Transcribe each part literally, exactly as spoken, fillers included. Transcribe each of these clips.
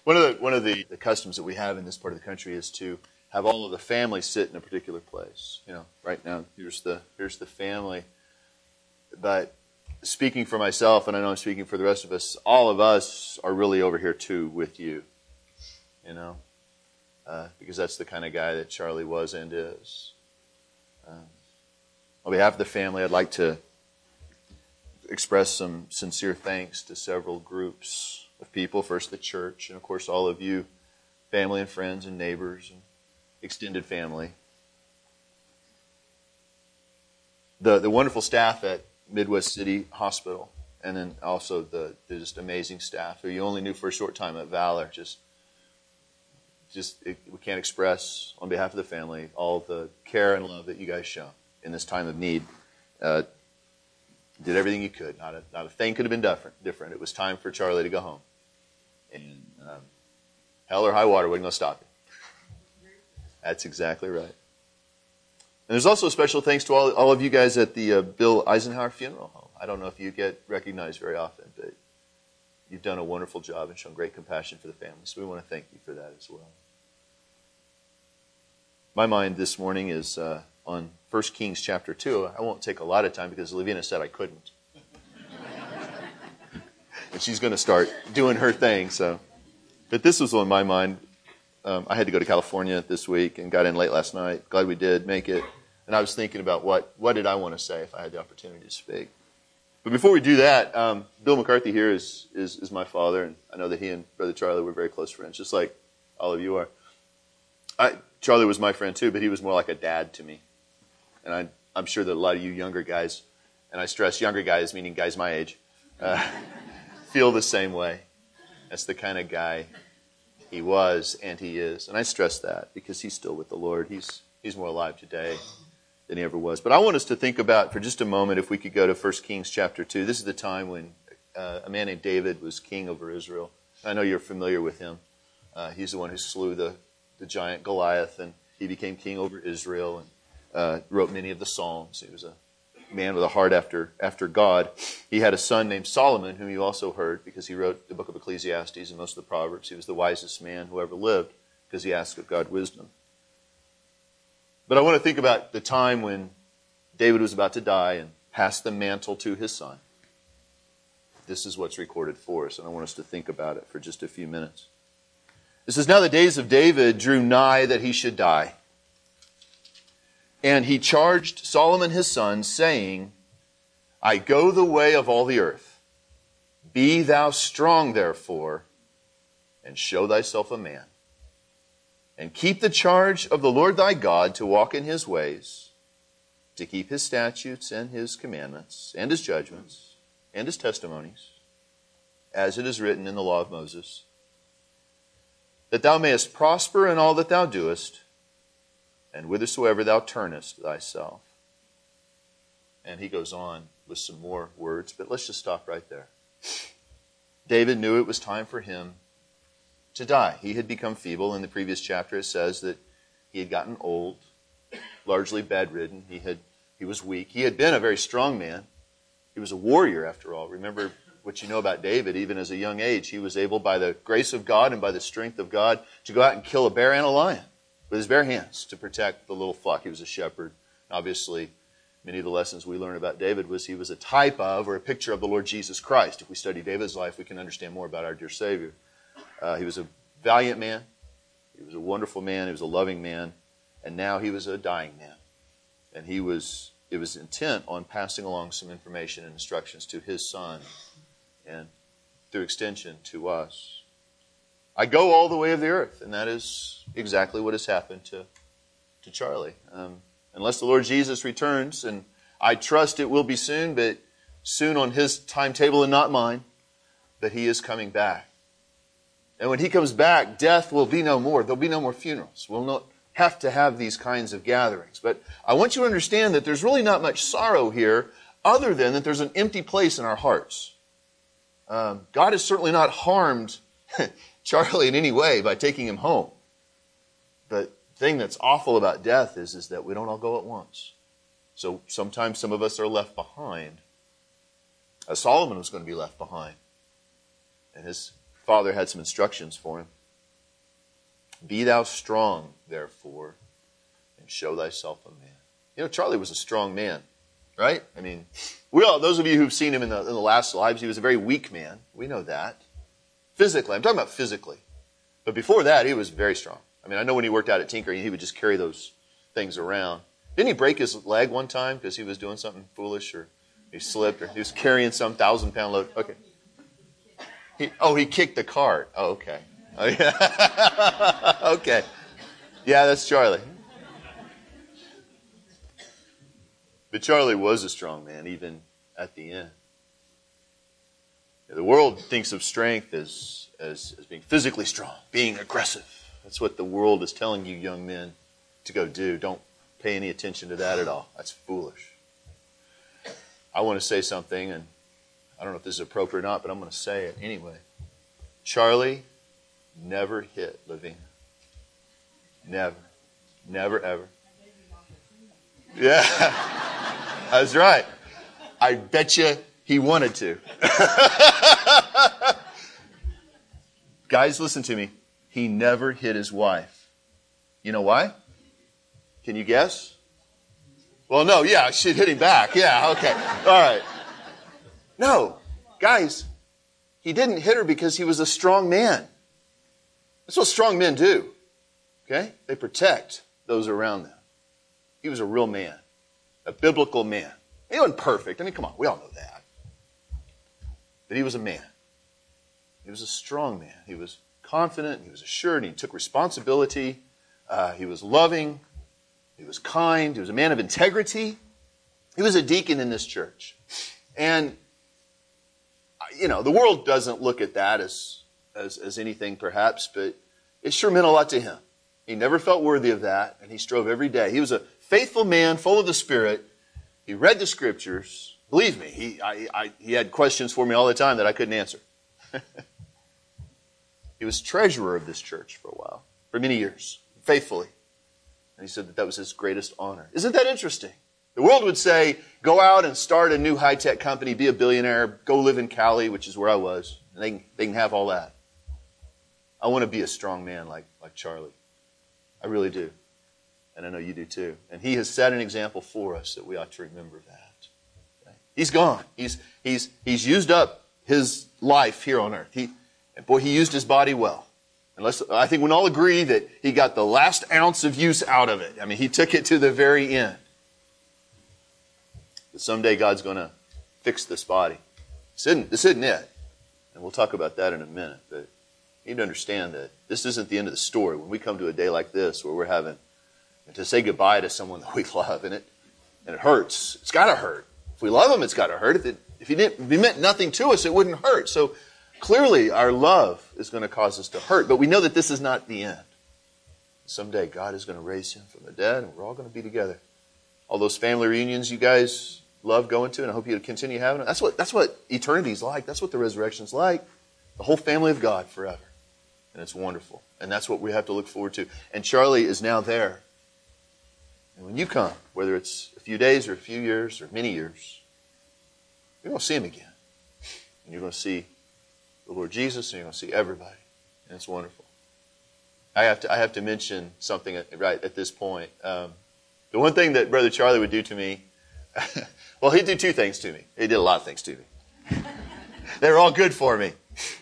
One of the one of the, the customs that we have in this part of the country is to have all of the family sit in a particular place. You know, right now here's the here's the family. But speaking for myself, and I know I'm speaking for the rest of us, all of us are really over here too with you. You know, uh, because that's the kind of guy that Charlie was and is. Um, on behalf of the family, I'd like to express some sincere thanks to several groups of people. First, the church, and of course, all of you, family and friends and neighbors and extended family. The the wonderful staff at Midwest City Hospital, and then also the, the just amazing staff who you only knew for a short time at Valor. Just, just it, we can't express on behalf of the family all the care and love that you guys show in this time of need. Uh, did everything you could. Not a not a thing could have been different. Different. It was time for Charlie to go home. And um, hell or high water wasn't going to stop you. That's exactly right. And there's also a special thanks to all, all of you guys at the uh, Bill Eisenhower Funeral Home. I don't know if you get recognized very often, but you've done a wonderful job and shown great compassion for the family. So we want to thank you for that as well. My mind this morning is uh, on First Kings chapter two. I won't take a lot of time because Lavina said I couldn't. And she's going to start doing her thing. So, but this was on my mind. Um, I had to go to California this week and got in late last night. Glad we did make it. And I was thinking about what what did I want to say if I had the opportunity to speak. But before we do that, um, Bill McCarthy here is, is is my father, and I know that he and Brother Charlie were very close friends, just like all of you are. I, Charlie was my friend too, but he was more like a dad to me. And I, I'm sure that a lot of you younger guys, and I stress younger guys, meaning guys my age, uh, feel the same way. That's the kind of guy he was and he is. And I stress that because he's still with the Lord. He's he's more alive today than he ever was. But I want us to think about, for just a moment, if we could go to First Kings chapter two. This is the time when uh, a man named David was king over Israel. I know you're familiar with him. Uh, he's the one who slew the, the giant Goliath, and he became king over Israel and uh, wrote many of the Psalms. He was a man with a heart after after God. He had a son named Solomon, whom you also heard because he wrote the book of Ecclesiastes and most of the Proverbs. He was the wisest man who ever lived because he asked of God wisdom. But I want to think about the time when David was about to die and passed the mantle to his son. This is what's recorded for us, and I want us to think about it for just a few minutes. It says, "Now the days of David drew nigh that he should die. And he charged Solomon his son, saying, I go the way of all the earth. Be thou strong, therefore, and show thyself a man. And keep the charge of the Lord thy God to walk in his ways, to keep his statutes and his commandments, and his judgments, and his testimonies, as it is written in the law of Moses, that thou mayest prosper in all that thou doest, and whithersoever thou turnest thyself." And he goes on with some more words, but let's just stop right there. David knew it was time for him to die. He had become feeble. In the previous chapter it says that he had gotten old, largely bedridden. He had he was weak. He had been a very strong man. He was a warrior after all. Remember what you know about David. Even as a young age, he was able, by the grace of God and by the strength of God, to go out and kill a bear and a lion with his bare hands to protect the little flock. He was a shepherd. Obviously, many of the lessons we learn about David was he was a type of or a picture of the Lord Jesus Christ. If we study David's life, we can understand more about our dear Savior. Uh, he was a valiant man. He was a wonderful man. He was a loving man. And now he was a dying man. And he was, it was intent on passing along some information and instructions to his son and through extension to us. I go all the way of the earth, and that is exactly what has happened to, to Charlie. Um, unless the Lord Jesus returns, and I trust it will be soon, but soon on his timetable and not mine, but he is coming back. And when he comes back, death will be no more. There'll be no more funerals. We'll not have to have these kinds of gatherings. But I want you to understand that there's really not much sorrow here other than that there's an empty place in our hearts. Um, God has certainly not harmed Charlie in any way by taking him home. The thing that's awful about death is, is that we don't all go at once. So sometimes some of us are left behind. Uh, Solomon was going to be left behind. And his father had some instructions for him. Be thou strong, therefore, and show thyself a man. You know, Charlie was a strong man, right? I mean, we all, those of you who've seen him in the, in the last lives, he was a very weak man. We know that. Physically. I'm talking about physically. But before that, he was very strong. I mean, I know when he worked out at Tinker, he would just carry those things around. Didn't he break his leg one time because he was doing something foolish, or he slipped, or he was carrying some thousand pound load? Okay. He, oh, he kicked the cart. Oh, okay. Oh, yeah. Okay. Yeah, that's Charlie. But Charlie was a strong man, even at the end. The world thinks of strength as, as, as being physically strong, being aggressive. That's what the world is telling you young men to go do. Don't pay any attention to that at all. That's foolish. I want to say something, and I don't know if this is appropriate or not, but I'm going to say it anyway. Charlie never hit Lavina. Never. Never, ever. Yeah. That's right. I bet you he wanted to. Guys, listen to me. He never hit his wife. You know why? Can you guess? Well, no, yeah, she'd hit him back. Yeah, okay. All right. No, guys, he didn't hit her because he was a strong man. That's what strong men do. Okay? They protect those around them. He was a real man, a biblical man. He wasn't perfect. I mean, come on, we all know that. But he was a man. He was a strong man. He was confident. He was assured. He took responsibility. Uh, he was loving. He was kind. He was a man of integrity. He was a deacon in this church. And, you know, the world doesn't look at that as, as, as anything perhaps, but it sure meant a lot to him. He never felt worthy of that, and he strove every day. He was a faithful man, full of the Spirit. He read the Scriptures. Believe me, he, I, I, he had questions for me all the time that I couldn't answer. He was treasurer of this church for a while, for many years, faithfully. And he said that that was his greatest honor. Isn't that interesting? The world would say, go out and start a new high-tech company, be a billionaire, go live in Cali, which is where I was. And they can, they can have all that. I want to be a strong man like, like Charlie. I really do. And I know you do too. And he has set an example for us that we ought to remember that. Okay? He's gone. He's, he's, he's used up his life here on earth. He, and boy, he used his body well. And let's, I think we can all agree that he got the last ounce of use out of it. I mean, he took it to the very end. But someday God's going to fix this body. This isn't, this isn't it. And we'll talk about that in a minute. But you need to understand that this isn't the end of the story. When we come to a day like this where we're having to say goodbye to someone that we love, and it and it hurts. It's got to hurt. If we love them, it's got to hurt. If it, if he didn't, if he meant nothing to us, it wouldn't hurt. So clearly our love is going to cause us to hurt. But we know that this is not the end. Someday God is going to raise him from the dead, and we're all going to be together. All those family reunions you guys love going to, and I hope you continue having them. That's what, that's what eternity's like. That's what the resurrection's like. The whole family of God forever. And it's wonderful. And that's what we have to look forward to. And Charlie is now there. And when you come, whether it's a few days or a few years or many years, you're going to see him again. And you're going to see the Lord Jesus, and you're going to see everybody. And it's wonderful. I have to, I have to mention something at, right at this point. Um, the one thing that Brother Charlie would do to me, well, he'd do two things to me. He did a lot of things to me. They were all good for me.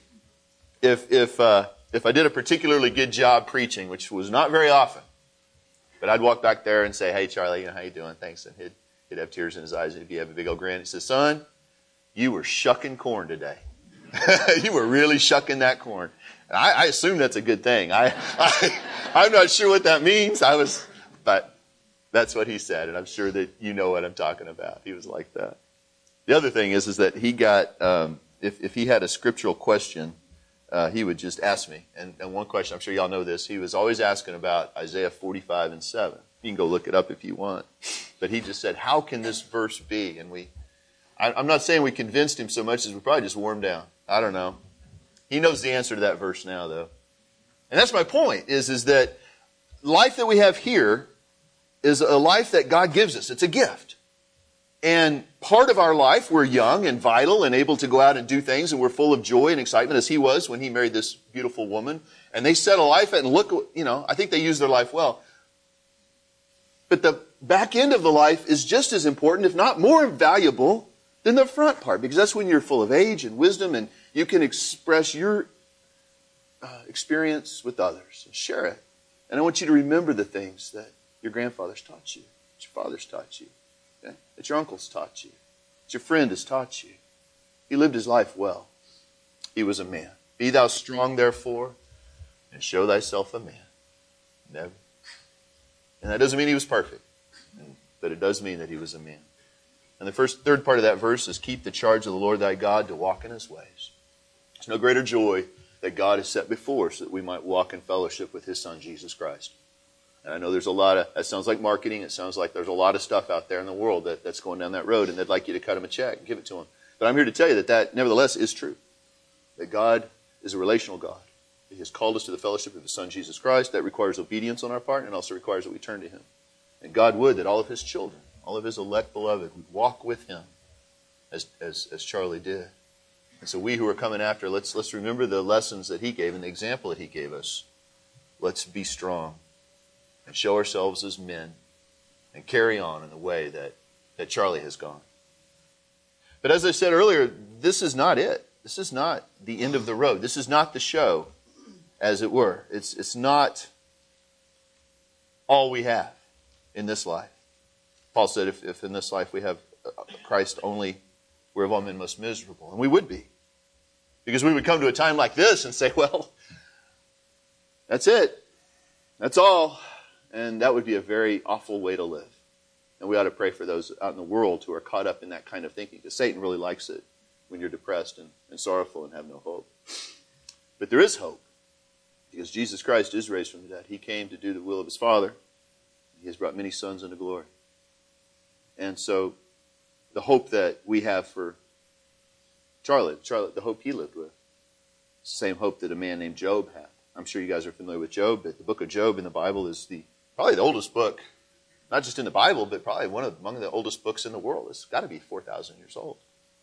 If, if, uh, if I did a particularly good job preaching, which was not very often, but I'd walk back there and say, hey, Charlie, you know, how you doing? Thanks. And he'd, he'd have tears in his eyes, and he'd have a big old grin. He says, son, you were shucking corn today. You were really shucking that corn. And I, I assume that's a good thing. I, I, I'm not sure what that means. I was, but that's what he said, and I'm sure that you know what I'm talking about. He was like that. The other thing is, is that he got, um, if, if he had a scriptural question, uh, he would just ask me. And, and one question, I'm sure y'all know this, he was always asking about Isaiah forty-five and seven. You can go look it up if you want. But he just said, how can this verse be? And we, I, I'm not saying we convinced him so much as we probably just wore him down. I don't know. He knows the answer to that verse now, though. And that's my point, is, is that life that we have here is a life that God gives us. It's a gift. And part of our life, we're young and vital and able to go out and do things, and we're full of joy and excitement, as he was when he married this beautiful woman. And they set a life and look, you know, I think they used their life well. But the back end of the life is just as important, if not more valuable, than the front part, because that's when you're full of age and wisdom and you can express your uh, experience with others and share it. And I want you to remember the things that your grandfathers taught you, that your fathers taught you, okay? That your uncles taught you, that your friend has taught you. He lived his life well. He was a man. Be thou strong, therefore, and show thyself a man. Never. And that doesn't mean he was perfect, but it does mean that he was a man. And the first, third part of that verse is keep the charge of the Lord thy God to walk in his ways. There's no greater joy that God has set before us that we might walk in fellowship with his Son, Jesus Christ. And I know there's a lot of, that sounds like marketing, it sounds like there's a lot of stuff out there in the world that, that's going down that road, and they'd like you to cut them a check and give it to them. But I'm here to tell you that that nevertheless is true. That God is a relational God. He has called us to the fellowship of his Son, Jesus Christ. That requires obedience on our part and also requires that we turn to him. And God would that all of his children, all of his elect beloved, would walk with him as, as, as Charlie did. And so we who are coming after, let's, let's remember the lessons that he gave and the example that he gave us. Let's be strong and show ourselves as men and carry on in the way that, that Charlie has gone. But as I said earlier, this is not it. This is not the end of the road. This is not the show, as it were. It's, it's not all we have in this life. Paul said, if, if in this life we have Christ only, we're of all men most miserable. And we would be. Because we would come to a time like this and say, well, that's it. That's all. And that would be a very awful way to live. And we ought to pray for those out in the world who are caught up in that kind of thinking. Because Satan really likes it when you're depressed and, and sorrowful and have no hope. But there is hope. Because Jesus Christ is raised from the dead. He came to do the will of his Father. He has brought many sons into glory. And so the hope that we have for Charlie, Charlie, the hope he lived with, it's the same hope that a man named Job had. I'm sure you guys are familiar with Job, but the book of Job in the Bible is the probably the oldest book, not just in the Bible, but probably one of among the oldest books in the world. It's got to be four thousand years old.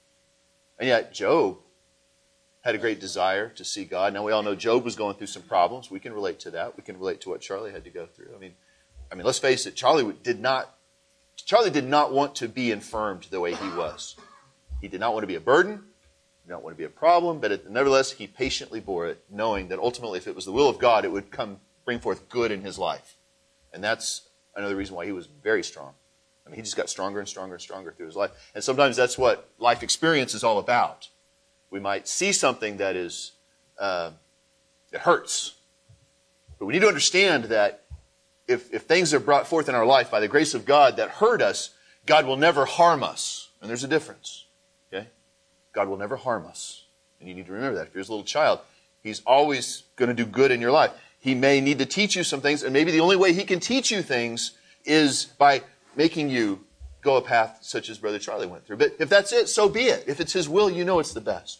And yet Job had a great desire to see God. Now we all know Job was going through some problems. We can relate to that. We can relate to what Charlie had to go through. I mean, I mean, let's face it, Charlie did not Charlie did not want to be infirmed the way he was. He did not want to be a burden. He did not want to be a problem. But it, nevertheless, he patiently bore it, knowing that ultimately, if it was the will of God, it would come bring forth good in his life. And that's another reason why he was very strong. I mean, he just got stronger and stronger and stronger through his life. And sometimes that's what life experience is all about. We might see something that is uh, that hurts. But we need to understand that If, if things are brought forth in our life by the grace of God that hurt us, God will never harm us. And there's a difference. Okay? God will never harm us. And you need to remember that. If you're a little child, he's always going to do good in your life. He may need to teach you some things, and maybe the only way he can teach you things is by making you go a path such as Brother Charlie went through. But if that's it, so be it. If it's his will, you know it's the best.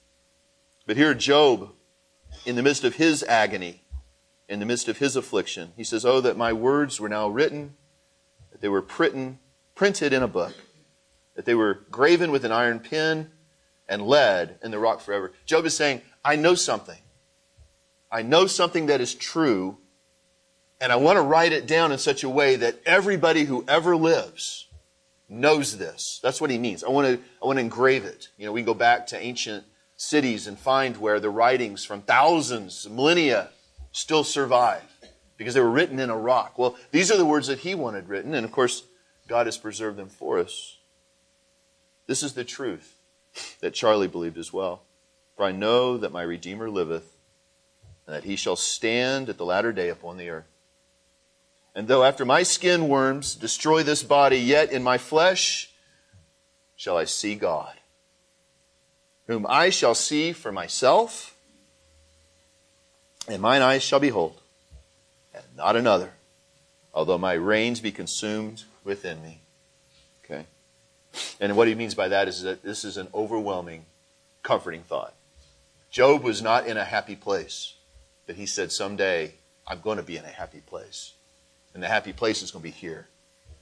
But here Job, in the midst of his agony, in the midst of his affliction, he says, oh, that my words were now written, that they were printed, printed in a book, that they were graven with an iron pen and lead in the rock forever. Job is saying, I know something. I know something that is true, and I want to write it down in such a way that everybody who ever lives knows this. That's what he means. I want to, I want to engrave it. You know, we can go back to ancient cities and find where the writings from thousands, millennia, still survive because they were written in a rock. Well, these are the words that he wanted written, and of course, God has preserved them for us. This is the truth that Charlie believed as well. For I know that my Redeemer liveth, and that he shall stand at the latter day upon the earth. And though after my skin worms destroy this body, yet in my flesh shall I see God, whom I shall see for myself, and mine eyes shall behold, and not another, although my reins be consumed within me. Okay? And what he means by that is that this is an overwhelming, comforting thought. Job was not in a happy place, but he said, someday I'm going to be in a happy place. And the happy place is going to be here.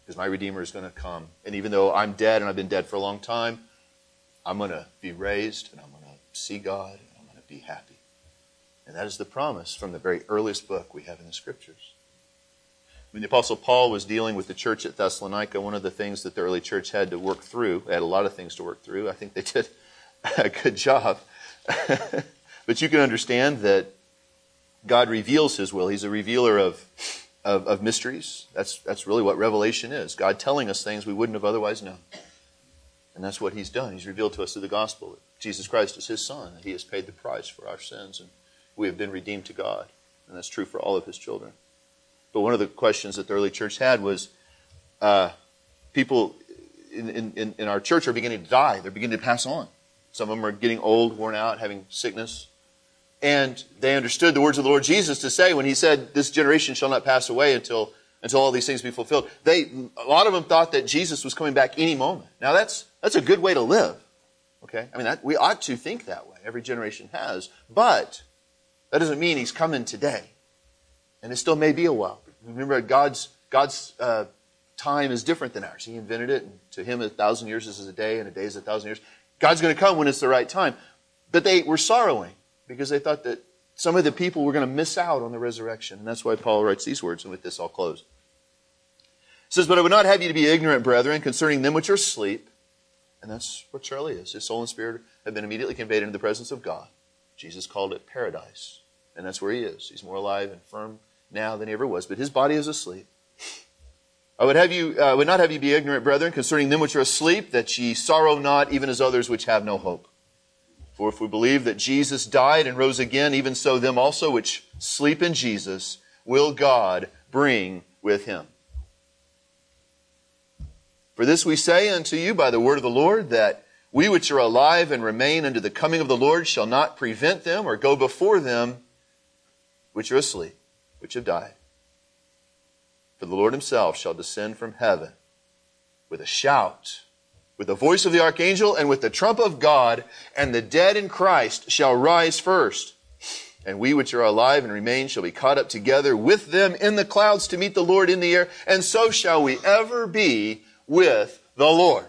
because my Redeemer is going to come. And even though I'm dead and I've been dead for a long time, I'm going to be raised and I'm going to see God and I'm going to be happy. And that is the promise from the very earliest book we have in the Scriptures. When the Apostle Paul was dealing with the church at Thessalonica, one of the things that the early church had to work through, they had a lot of things to work through. I think they did a good job. But you can understand that God reveals His will. He's a revealer of, of, of mysteries. That's, that's really what revelation is. God telling us things we wouldn't have otherwise known. And that's what He's done. He's revealed to us through the gospel that Jesus Christ is His Son, that He has paid the price for our sins, and we have been redeemed to God. And that's true for all of His children. But one of the questions that the early church had was, uh, people in, in, in our church are beginning to die. They're beginning to pass on. Some of them are getting old, worn out, having sickness. And they understood the words of the Lord Jesus to say when He said, this generation shall not pass away until, until all these things be fulfilled. They, a lot of them thought that Jesus was coming back any moment. Now that's, that's a good way to live. Okay? I mean, that, we ought to think that way. Every generation has. But that doesn't mean He's coming today. And it still may be a while. Remember, God's God's uh, time is different than ours. He invented it, and to Him a thousand years is a day, and a day is a thousand years. God's going to come when it's the right time. But they were sorrowing because they thought that some of the people were going to miss out on the resurrection. And that's why Paul writes these words, and with this I'll close. He says, but I would not have you to be ignorant, brethren, concerning them which are asleep. And that's what Charlie is. His soul and spirit have been immediately conveyed into the presence of God. Jesus called it paradise. And that's where he is. He's more alive and firm now than he ever was. But his body is asleep. I would have you, uh, would not have you be ignorant, brethren, concerning them which are asleep, that ye sorrow not, even as others which have no hope. For if we believe that Jesus died and rose again, even so them also which sleep in Jesus will God bring with him. For this we say unto you by the word of the Lord, that we which are alive and remain unto the coming of the Lord shall not prevent them or go before them which are asleep, which have died. For the Lord himself shall descend from heaven with a shout, with the voice of the archangel, and with the trump of God, and the dead in Christ shall rise first. And we which are alive and remain shall be caught up together with them in the clouds to meet the Lord in the air, and so shall we ever be with the Lord.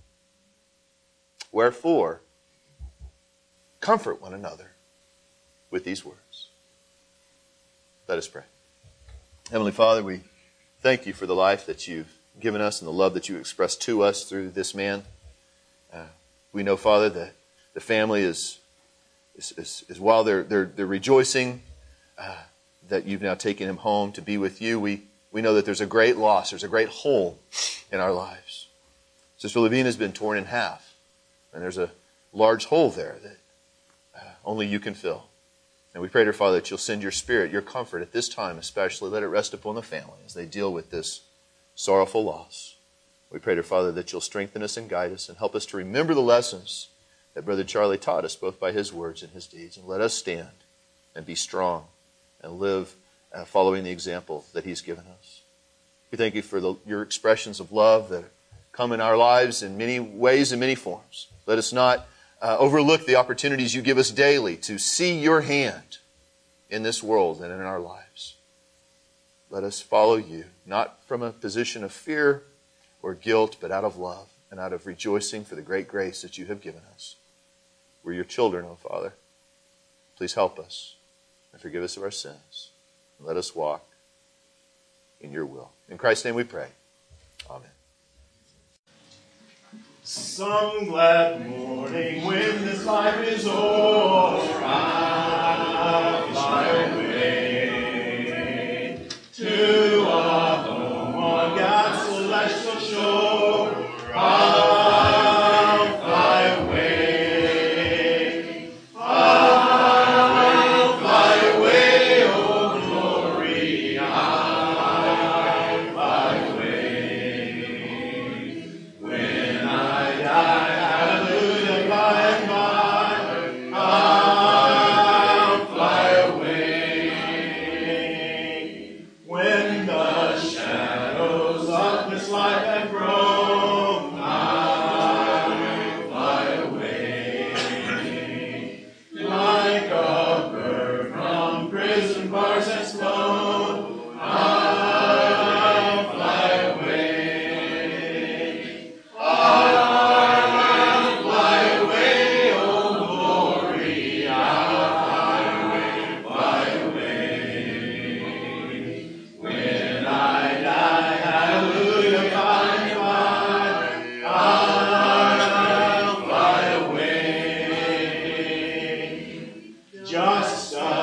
Wherefore, comfort one another with these words. Let us pray. Heavenly Father, we thank you for the life that you've given us and the love that you expressed to us through this man. Uh, we know, Father, that the family is, is, is, is while they're, they're, they're rejoicing uh, that you've now taken him home to be with you, we, we know that there's a great loss, there's a great hole in our lives. Sister Levine has been torn in half, and there's a large hole there that uh, only you can fill. And we pray, dear Father, that you'll send your Spirit, your comfort at this time especially. Let it rest upon the family as they deal with this sorrowful loss. We pray, dear Father, that you'll strengthen us and guide us and help us to remember the lessons that Brother Charlie taught us, both by his words and his deeds. And let us stand and be strong and live uh, following the example that he's given us. We thank you for the, your expressions of love that come in our lives in many ways and many forms. Let us not Uh, overlook the opportunities you give us daily to see your hand in this world and in our lives. Let us follow you, not from a position of fear or guilt, but out of love and out of rejoicing for the great grace that you have given us. We're your children, O Father. Please help us and forgive us of our sins. And let us walk in your will. In Christ's name we pray. Amen. Some glad morning when this life is o'er, I'll fly away to a home on God's celestial shore. I'll fly away, I'll fly away, oh glory, I'll fly away. When I bars and slow, I'll fly away. Just a